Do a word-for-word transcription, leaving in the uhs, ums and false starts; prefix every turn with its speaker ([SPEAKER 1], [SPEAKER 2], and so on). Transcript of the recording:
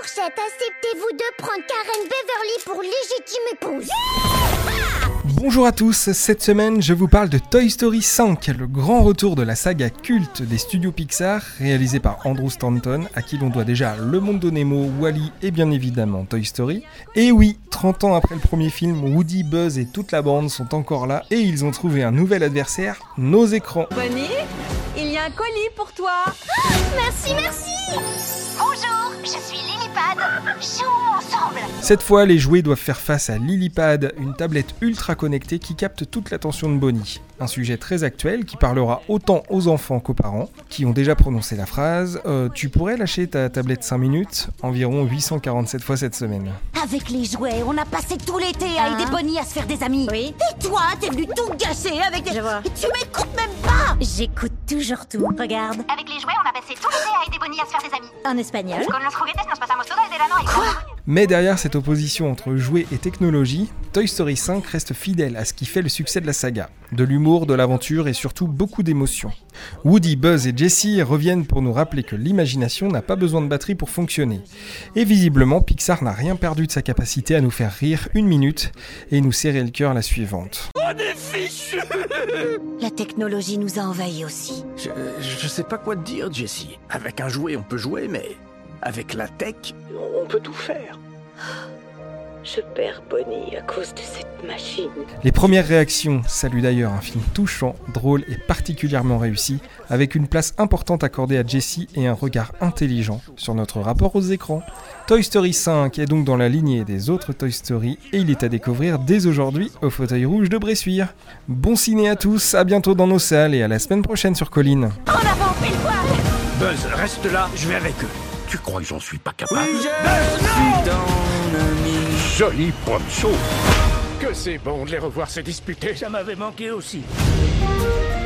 [SPEAKER 1] fourchette, acceptez-vous de prendre Karen Beverly pour légitime épouse?
[SPEAKER 2] Bonjour à tous, cette semaine je vous parle de Toy Story cinq, le grand retour de la saga culte des studios Pixar, réalisé par Andrew Stanton, à qui l'on doit déjà Le Monde de Nemo, Wall-E et bien évidemment Toy Story. Et oui, trente ans après le premier film, Woody, Buzz et toute la bande sont encore là et ils ont trouvé un nouvel adversaire, nos écrans.
[SPEAKER 3] Bonnie, il y a un colis pour toi.
[SPEAKER 1] Ah, merci, merci. Bonjour, je suis Lillipad. Jouons ensemble.
[SPEAKER 2] Cette fois, les jouets doivent faire face à Lillipad, une tablette ultra connectée qui capte toute l'attention de Bonnie. Un sujet très actuel qui parlera autant aux enfants qu'aux parents, qui ont déjà prononcé la phrase euh, « Tu pourrais lâcher ta tablette cinq minutes ?» environ huit cent quarante-sept fois cette semaine.
[SPEAKER 4] Avec les jouets, on a passé tout l'été à
[SPEAKER 3] Ah.
[SPEAKER 4] aider Bonnie à se faire des amis.
[SPEAKER 3] Oui.
[SPEAKER 4] Et toi, t'es venu tout gâcher avec des...
[SPEAKER 3] Je vois.
[SPEAKER 4] Et tu m'écoutes même pas.
[SPEAKER 3] J'écoute toujours tout. Regarde,
[SPEAKER 5] Avec les jouets, on a passé tout l'été à aider Bonnie à se faire des amis.
[SPEAKER 3] en espagnol.
[SPEAKER 5] Con los juguetes nos pasamos todo el verano y...
[SPEAKER 2] Mais derrière cette opposition entre jouets et technologie, Toy Story cinq reste fidèle à ce qui fait le succès de la saga. De l'humour, de l'aventure et surtout beaucoup d'émotions. Woody, Buzz et Jessie reviennent pour nous rappeler que l'imagination n'a pas besoin de batterie pour fonctionner. Et visiblement, Pixar n'a rien perdu de sa capacité à nous faire rire une minute et nous serrer le cœur la suivante.
[SPEAKER 4] La technologie nous a envahis aussi.
[SPEAKER 6] Je, je sais pas quoi te dire, Jessie. Avec un jouet, on peut jouer, mais avec la tech, on peut tout faire.
[SPEAKER 7] Je perds Bonnie à cause de cette machine.
[SPEAKER 2] Les premières réactions saluent d'ailleurs un film touchant, drôle et particulièrement réussi, avec une place importante accordée à Jessie et un regard intelligent sur notre rapport aux écrans. Toy Story cinq est donc dans la lignée des autres Toy Story et il est à découvrir dès aujourd'hui au fauteuil rouge de Bressuire. Bon ciné à tous, à bientôt dans nos salles et à la semaine prochaine sur Colline.
[SPEAKER 4] En avant, pile poil.
[SPEAKER 6] Buzz, reste là, je vais avec eux. Tu crois que j'en suis pas capable?
[SPEAKER 8] Joli poncho. Que c'est bon de les revoir se disputer.
[SPEAKER 6] Ça m'avait manqué aussi.